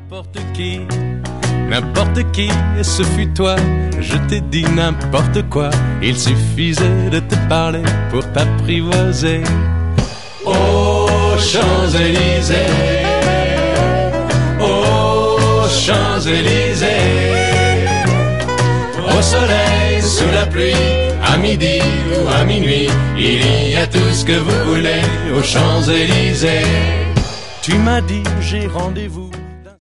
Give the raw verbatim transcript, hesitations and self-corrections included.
n'importe qui, n'importe qui, ce fut toi. Je t'ai dit n'importe quoi, il suffisait de te parler pour t'apprivoiser. Aux Champs-Élysées, aux Champs-Élysées, au soleil, sous la pluie, à midi ou à minuit, il y a tout ce que vous voulez aux Champs-Élysées. Tu m'as dit j'ai rendez-vous